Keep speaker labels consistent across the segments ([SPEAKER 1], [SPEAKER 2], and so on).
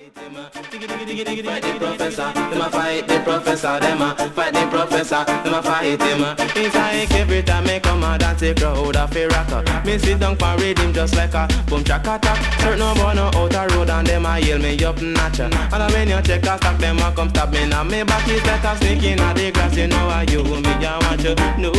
[SPEAKER 1] Fight the professor, them a fight the professor, them a fight the professor, them a fight him. It's like every time me come out and take crowd a fi rocker. Me sit down for rhythm just like a boom track attack. Certain no boy no out a road and them a yell me up notcha. And when you check a stop, them a come stop me now. Me back is like a snake in a the grass. You know how you me I want you. No.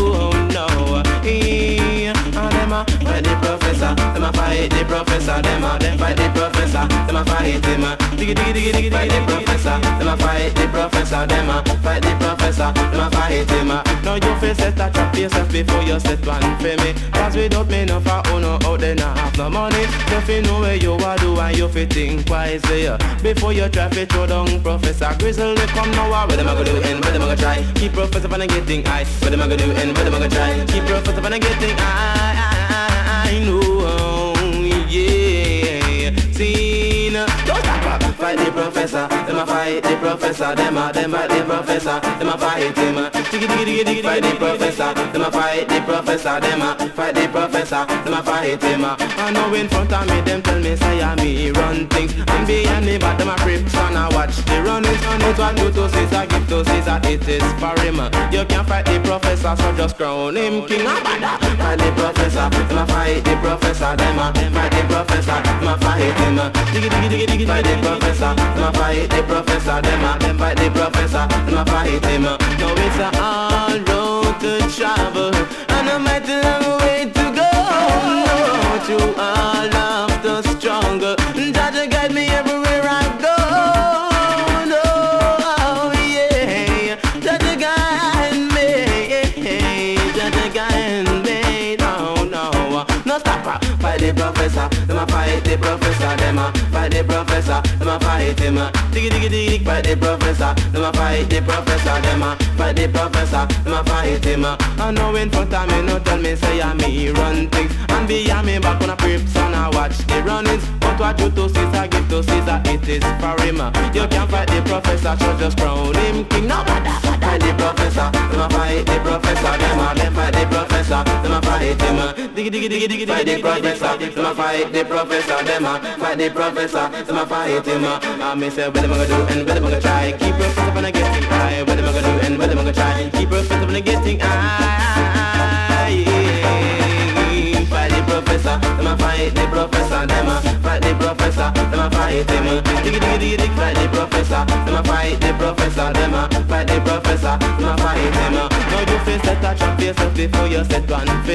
[SPEAKER 1] And them a fight the professor, them a fight the professor, them fight the professor, them a fight him. Fight the professor, them a fight the professor, them a fight the professor, them a fight him. Now you face set a trap yourself before you set one for me. Cause without me no for uno out there not have no money. You fi know where you a do and you fi think wisely. Before you try fi throw down Professor Grizzle, they come now. What them a go do and what them a go try? Keep Professor from getting high. What them a go do and what them a go try? Keep Professor from getting high. I know, yeah. See, no, don't stop. Fight the professor, them a fight the professor, them fight the professor, them a fight him. Fight the professor, them a fight the professor, them fight the professor, them a fight him. I know in front of me, them tell me say I me run things, and behind me, but them a crips and I watch the runnings. It's what you to Caesar, give to Caesar, it is for him. You can't fight the professor, so just crown him king. Fight the professor, them a fight the professor, them fight the professor, them a fight him. Fight the professor, them a fight the professor, them fight the professor, them a fight him. Now it's a hard road to travel, and a mighty long way to go. No, to all of the struggle, Jah guide me everywhere I go. No, yeah, Jah guide me, Jah guide me. No stop. Fight the professor, them a fight the professor, them a fight the professor, them a fight him. Fight the professor, them a fight the professor, them a fight the professor, them a fight him. I know in front of me, no tell me say I me run things, and behind me back on a crips and I watch the runnings. But what you to Caesar, give to Caesar, it is for him. You can't fight the professor, so just crown him king. No matter. Fight the professor, them a fight the professor, them fight the professor, them a fight him. Fight the professor, them a fight the professor, them fight the professor, them a fight him. I me say what them a go do and what them a go try. Keep professor from getting high. What them a go do and what them a go try. Keep professor from getting high. Fight the professor, them a fight the professor, them fight the professor, them a fight him. Fight the professor, them a fight the professor, them fight the professor, them a fight him. Now you face set a trap yourself before you set one.